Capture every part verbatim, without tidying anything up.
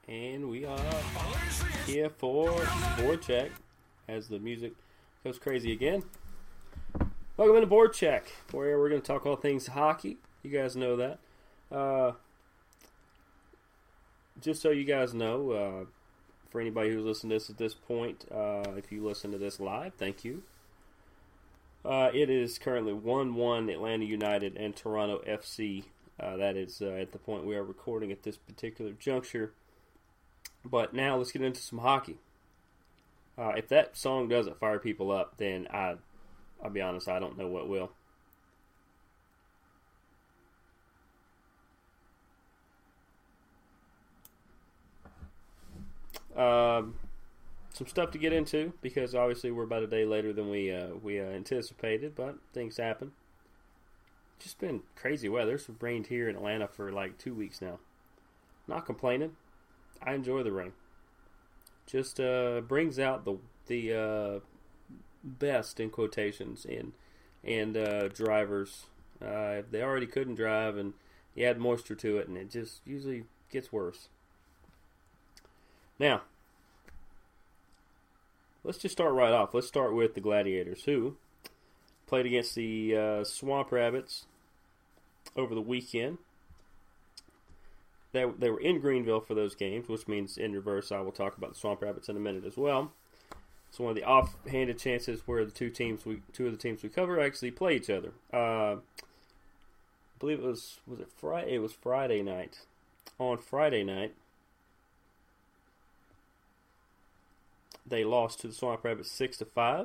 And we are here for Board Check as the music goes crazy again. Welcome to Board Check, where we're going to talk all things hockey. You guys know that. Uh, just so you guys know, uh, for anybody who's listening to this at this point, uh, if you listen to this live, thank you. Uh, it is currently one one Atlanta United and Toronto F C. Uh, that is uh, at the point we are recording at this particular juncture. But now let's get into some hockey. Uh, if that song doesn't fire people up, then I, I'll be honest, I don't know what will. Um, some stuff to get into because obviously we're about a day later than we uh, we uh, anticipated, but things happen. Just been crazy weather. It's rained here in Atlanta for like two weeks now. Not complaining. I enjoy the rain. Just uh, brings out the the uh, best in quotations in and uh, drivers. Uh, if they already couldn't drive, and you add moisture to it, and it just usually gets worse. Now, let's just start right off. Let's start with the Gladiators, who played against the uh, Swamp Rabbits over the weekend. They, they were in Greenville for those games, which means in reverse, I will talk about the Swamp Rabbits in a minute as well. It's one of the off-handed chances where the two teams, we, two of the teams we cover, actually play each other. Uh, I believe it was was it Friday? It was Friday night. On Friday night, they lost to the Swamp Rabbits six to five,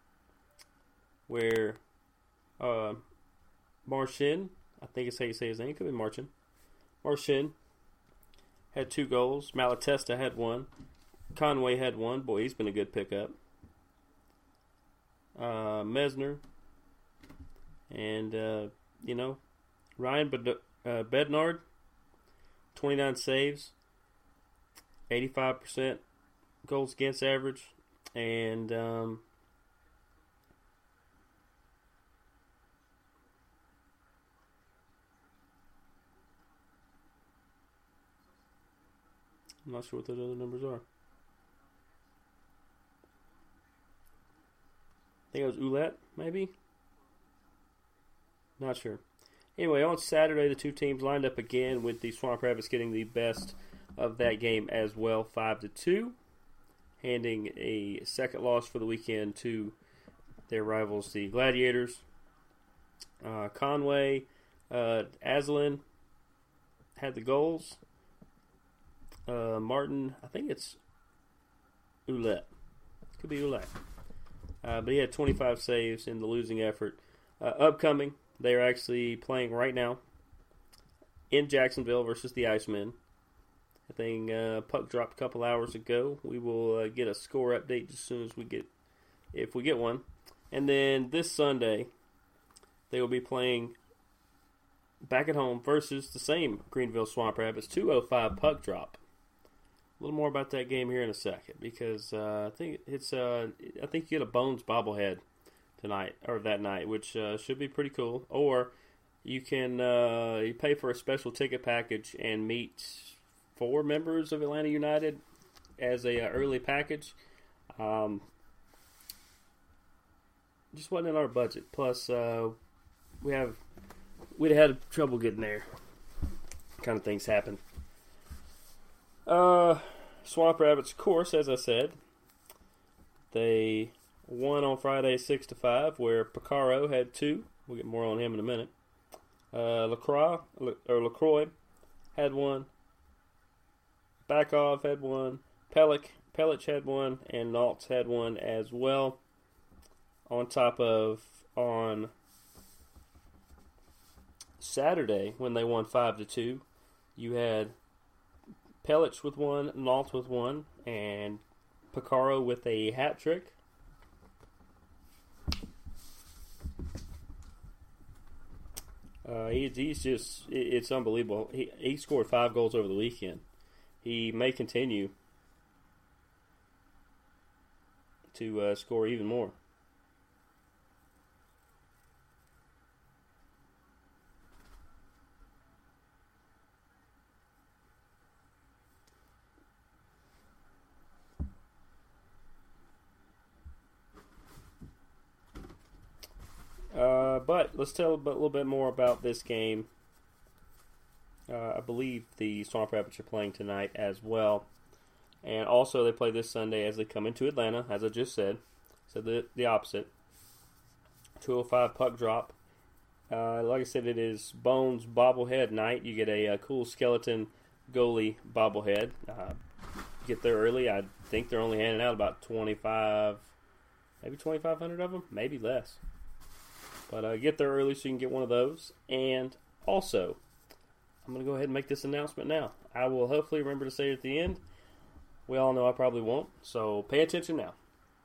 where uh, Marchin, I think it's how you say his name, it could be Marchin. Marchin had two goals. Malatesta had one. Conway had one. Boy, he's been a good pickup. Uh, Mesner. And, uh, you know, Ryan Bed- uh, Bednard, twenty-nine saves, eighty-five percent goals against average. And, um, I'm not sure what those other numbers are. I think it was Ouellette, maybe? Not sure. Anyway, on Saturday, the two teams lined up again with the Swamp Rabbits getting the best of that game as well, five to two, handing a second loss for the weekend to their rivals, the Gladiators. Uh, Conway, uh, Aslan had the goals. Uh, Martin, I think it's Ouellette. Could be Ouellette. Uh, but he had twenty-five saves in the losing effort. Uh, upcoming, they are actually playing right now in Jacksonville versus the Icemen. I think uh, puck dropped a couple hours ago. We will uh, get a score update as soon as we get, if we get one. And then this Sunday, they will be playing back at home versus the same Greenville Swamp Rabbits. two oh five puck drop. A little more about that game here in a second because uh, I think it's uh, I think you get a Bones bobblehead tonight or that night, which uh, should be pretty cool. Or you can uh, you pay for a special ticket package and meet four members of Atlanta United as a uh, early package. Um, just wasn't in our budget. Plus, uh, we have we'd have had trouble getting there. Kind of things happen. Uh, Swamp Rabbits, of course, as I said, they won on Friday six to five, where Picaro had two. We'll get more on him in a minute. Uh, Lacroix or Lacroix had one. Bakov had one. Pellich Pellich had one, and Naults had one as well. On top of on Saturday when they won five to two, you had Pellich with one, Nault with one, and Picaro with a hat trick. Uh, he, he's just, it, it's unbelievable. He, he scored five goals over the weekend. He may continue to uh, score even more. but let's tell a little bit more about this game. Uh, I believe the Swamp Rapids are playing tonight as well. And also they play this Sunday as they come into Atlanta, as I just said. So the, the opposite. two oh five puck drop. Uh, like I said, it is Bones bobblehead night. You get a, a cool skeleton goalie bobblehead. Uh, get there early. I think they're only handing out about twenty-five, maybe twenty-five hundred of them, maybe less. But uh, get there early so you can get one of those. And also, I'm going to go ahead and make this announcement now. I will hopefully remember to say it at the end. We all know I probably won't, so pay attention now.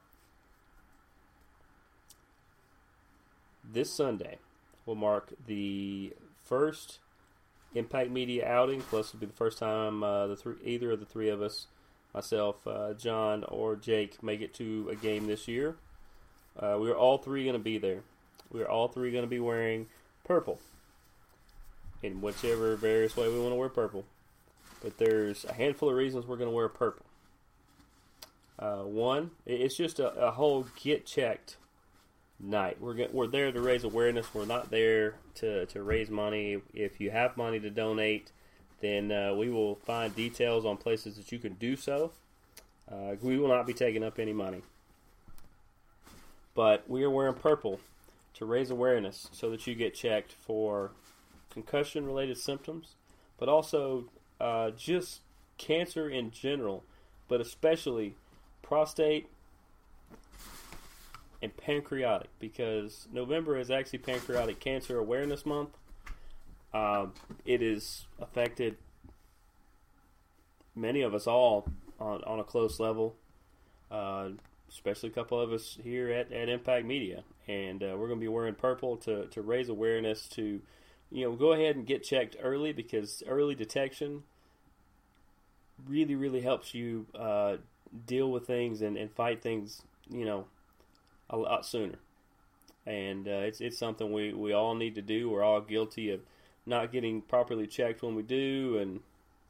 This Sunday will mark the first Impact Media outing, plus it'll be the first time uh, the three, either of the three of us, myself, uh, John, or Jake, make it to a game this year. Uh, we're all three going to be there. We're all three going to be wearing purple, in whichever various way we want to wear purple. But there's a handful of reasons we're going to wear purple. Uh, one, it's just a, a whole get checked night. We're get, we're there to raise awareness. We're not there to, to raise money. If you have money to donate, then uh, we will find details on places that you can do so. Uh, we will not be taking up any money. But we are wearing purple to raise awareness so that you get checked for concussion-related symptoms, but also uh, just cancer in general, but especially prostate and pancreatic, because November is actually Pancreatic Cancer Awareness Month. Uh, it has affected many of us all on, on a close level, uh, especially a couple of us here at, at Impact Media. And uh, we're going to be wearing purple to, to raise awareness to, you know, go ahead and get checked early, because early detection really, really helps you uh, deal with things and, and fight things, you know, a lot sooner. And uh, it's it's something we, we all need to do. We're all guilty of not getting properly checked when we do, and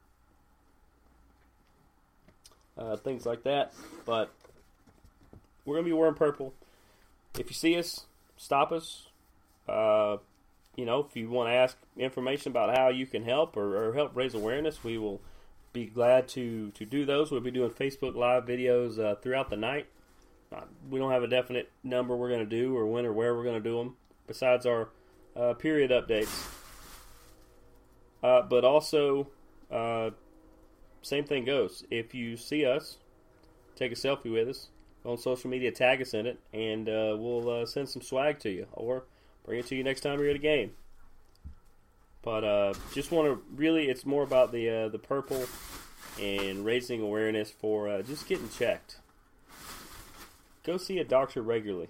uh, things like that. But we're going to be wearing purple. If you see us, stop us. Uh, you know, if you want to ask information about how you can help or, or help raise awareness, we will be glad to, to do those. We'll be doing Facebook Live videos uh, throughout the night. Uh, we don't have a definite number we're going to do or when or where we're going to do them, besides our uh, period updates. Uh, but also, uh, same thing goes. If you see us, take a selfie with us on social media, tag us in it, and uh, we'll uh, send some swag to you or bring it to you next time you're at a game. But uh, just want to really, it's more about the uh, the purple and raising awareness for uh, just getting checked. Go see a doctor regularly.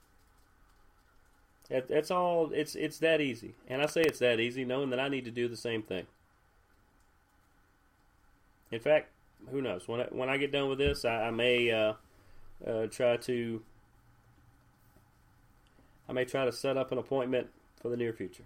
That, that's all. It's it's that easy, and I say it's that easy, knowing that I need to do the same thing. In fact, who knows? When I, when I get done with this, I, I may uh, uh, try to I may try to set up an appointment for the near future.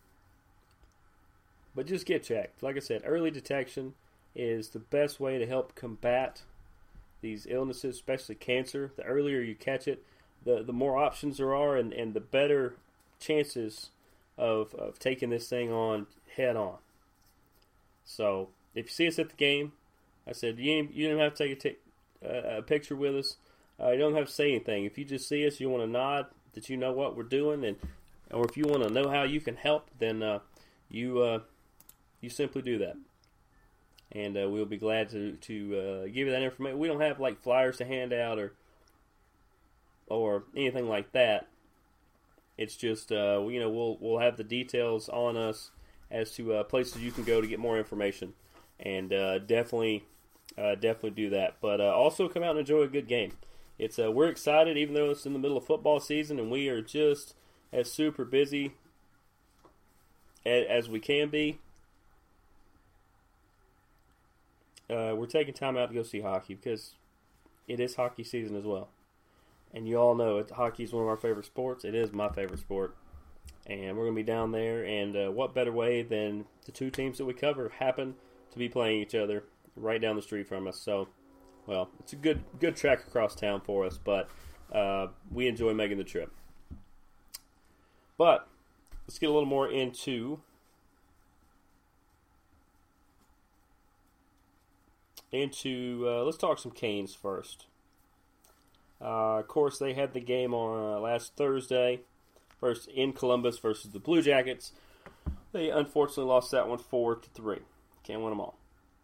But just get checked. Like I said, early detection is the best way to help combat these illnesses, especially cancer. The earlier you catch it, the, the more options there are, and, and the better chances of, of taking this thing on head on. So, if you see us at the game, I said, you, ain't, you don't have to take a, t- uh, a picture with us. Uh, you don't have to say anything. If you just see us, you want to nod that you know what we're doing, and or if you want to know how you can help, then uh, you uh, you simply do that. And uh, we'll be glad to to uh, give you that information. We don't have like flyers to hand out or or anything like that. It's just uh, you know we'll we'll have the details on us as to uh, places you can go to get more information, and uh, definitely uh, definitely do that. But uh, also come out and enjoy a good game. It's uh, we're excited, even though it's in the middle of football season, and we are just as super busy as, as we can be. Uh, we're taking time out to go see hockey because it is hockey season as well. And you all know it, hockey is one of our favorite sports. It is my favorite sport. And we're going to be down there. And uh, what better way than the two teams that we cover happen to be playing each other right down the street from us. So, well, it's a good good trek across town for us. But uh, we enjoy making the trip. But let's get a little more into into. Uh, let's talk some Canes first. Uh, of course, they had the game on uh, last Thursday, first in Columbus versus the Blue Jackets. They unfortunately lost that one four to three. Can't win them all.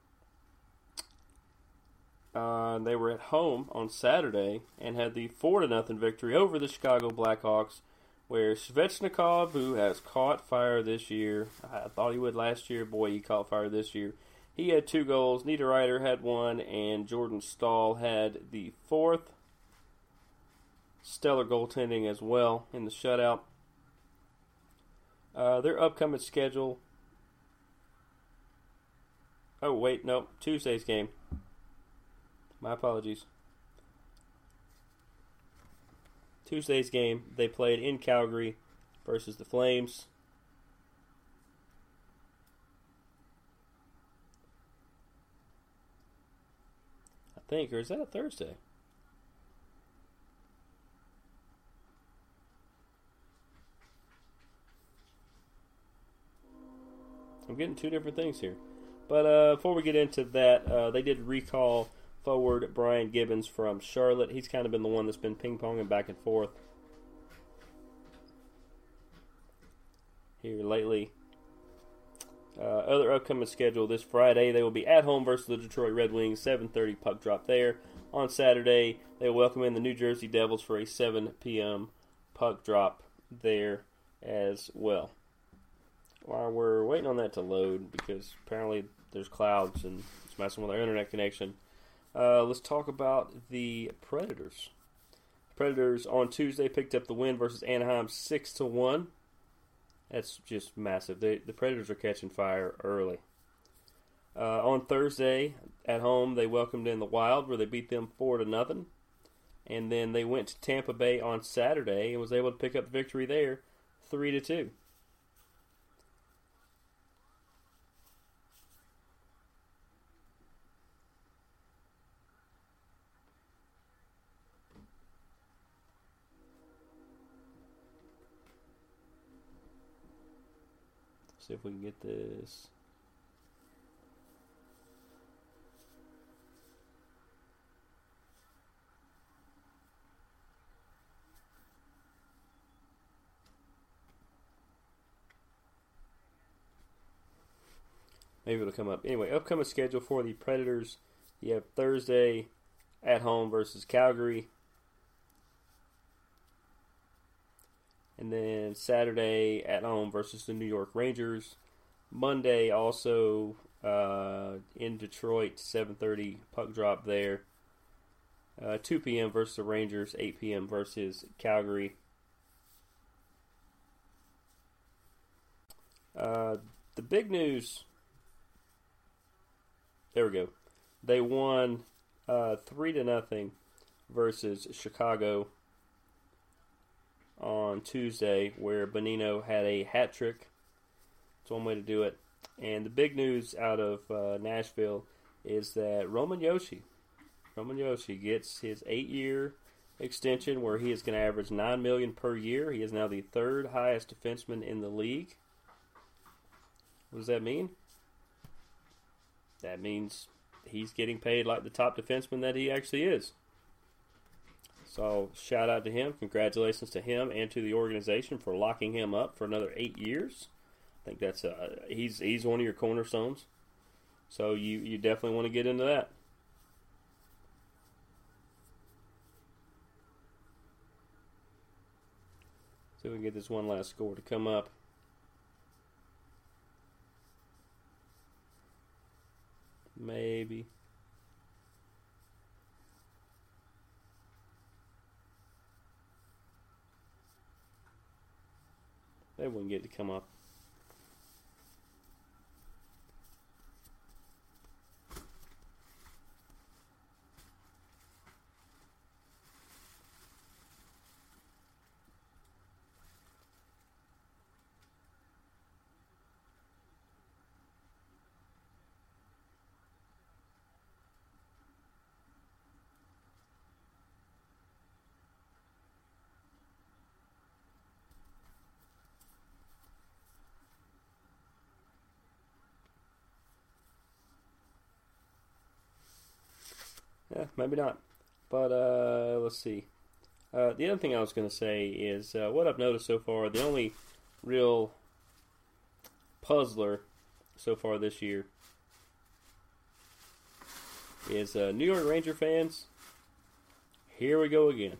Uh, they were at home on Saturday and had the four to nothing victory over the Chicago Blackhawks, where Svechnikov, who has caught fire this year, I thought he would last year. Boy, he caught fire this year. He had two goals. Niederreiter had one, and Jordan Staal had the fourth. Stellar goaltending as well in the shutout. Uh, their upcoming schedule. Oh, wait, no. Tuesday's game. My apologies. Tuesday's game, they played in Calgary versus the Flames. I think, or is that a Thursday? I'm getting two different things here. But uh, before we get into that, uh, they did recall forward Brian Gibbons from Charlotte. He's kind of been the one that's been ping-ponging back and forth here lately. Uh, other upcoming schedule this Friday, they will be at home versus the Detroit Red Wings, seven thirty puck drop there. On Saturday, they will welcome in the New Jersey Devils for a seven p.m. puck drop there as well. While we're waiting on that to load, because apparently there's clouds and it's messing with our internet connection, uh, let's talk about the Predators. Predators on Tuesday picked up the win versus Anaheim six to one. That's just massive. They, the Predators are catching fire early. Uh, on Thursday, at home, they welcomed in the Wild, where they beat them four to nothing. And then they went to Tampa Bay on Saturday and was able to pick up the victory there, three to two. See if we can get this. Maybe it'll come up. Anyway, upcoming schedule for the Predators. You have Thursday at home versus Calgary. And then Saturday at home versus the New York Rangers. Monday also uh, in Detroit, seven thirty puck drop there. Uh, two p.m. versus the Rangers, eight p.m. versus Calgary. Uh, the big news. There we go. They won uh, three to nothing versus Chicago on Tuesday, where Bonino had a hat trick. That's one way to do it. And the big news out of uh, Nashville is that Roman Josi, Roman Josi gets his eight-year extension, where he is going to average nine million dollars per year. He is now the third highest defenseman in the league. What does that mean? That means he's getting paid like the top defenseman that he actually is. So, shout out to him. Congratulations to him and to the organization for locking him up for another eight years. I think that's uh, he's he's one of your cornerstones. So you, you definitely want to get into that. See if we can get this one last score to come up. Maybe. They wouldn't get to come up. Yeah, maybe not. But uh, let's see. Uh, the other thing I was going to say is uh, what I've noticed so far, the only real puzzler so far this year is uh, New York Ranger fans. Here we go again.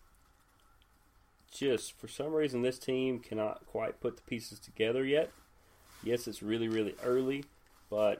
Just for some reason, this team cannot quite put the pieces together yet. Yes, it's really, really early, but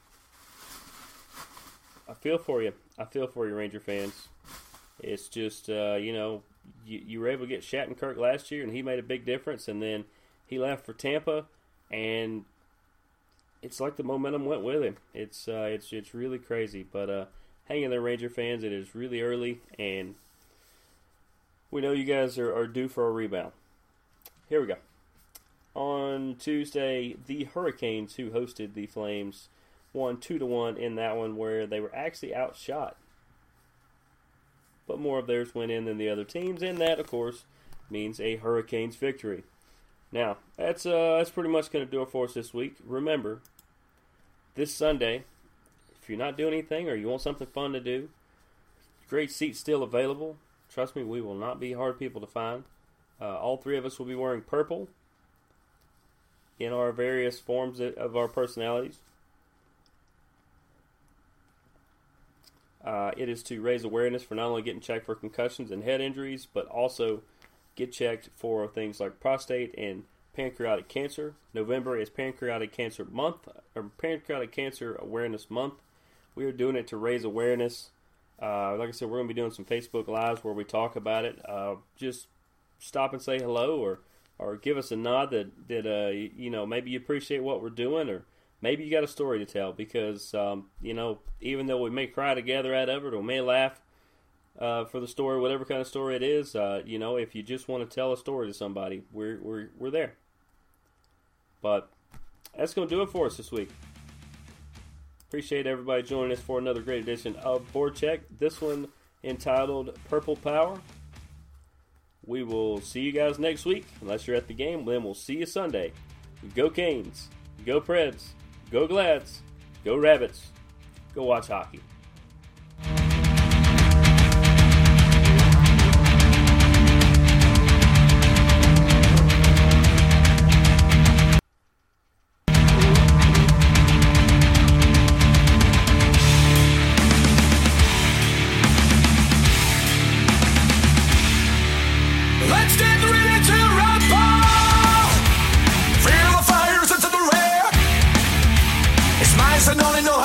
I feel for you. I feel for you, Ranger fans. It's just, uh, you know, you, you were able to get Shattenkirk last year, and he made a big difference, and then he left for Tampa, and it's like the momentum went with him. It's uh, it's it's really crazy, but uh, hang in there, Ranger fans. It is really early, and we know you guys are, are due for a rebound. Here we go. On Tuesday, the Hurricanes, who hosted the Flames, won two to one in that one, where they were actually outshot. But more of theirs went in than the other teams, and that, of course, means a Hurricanes victory. Now, that's uh, that's pretty much going to do it for us this week. Remember, this Sunday, if you're not doing anything or you want something fun to do, great seats still available. Trust me, we will not be hard people to find. Uh, all three of us will be wearing purple in our various forms of our personalities. Uh, it is to raise awareness for not only getting checked for concussions and head injuries, but also get checked for things like prostate and pancreatic cancer. November is Pancreatic Cancer Month, or Pancreatic Cancer Awareness Month. We are doing it to raise awareness. Uh, like I said, we're going to be doing some Facebook Lives where we talk about it. Uh, just stop and say hello, or or give us a nod that, that uh, you know, maybe you appreciate what we're doing, or maybe you got a story to tell, because, um, you know, even though we may cry together out of it or may laugh uh, for the story, whatever kind of story it is, uh, you know, if you just want to tell a story to somebody, we're, we're, we're there. But that's going to do it for us this week. Appreciate everybody joining us for another great edition of Board Check. This one entitled Purple Power. We will see you guys next week. Unless you're at the game, then we'll see you Sunday. Go Canes. Go Preds. Go Glads. Go Rabbits. Go watch hockey. Let's get ready to rumble! Feel the fires into the red. It's mice and only know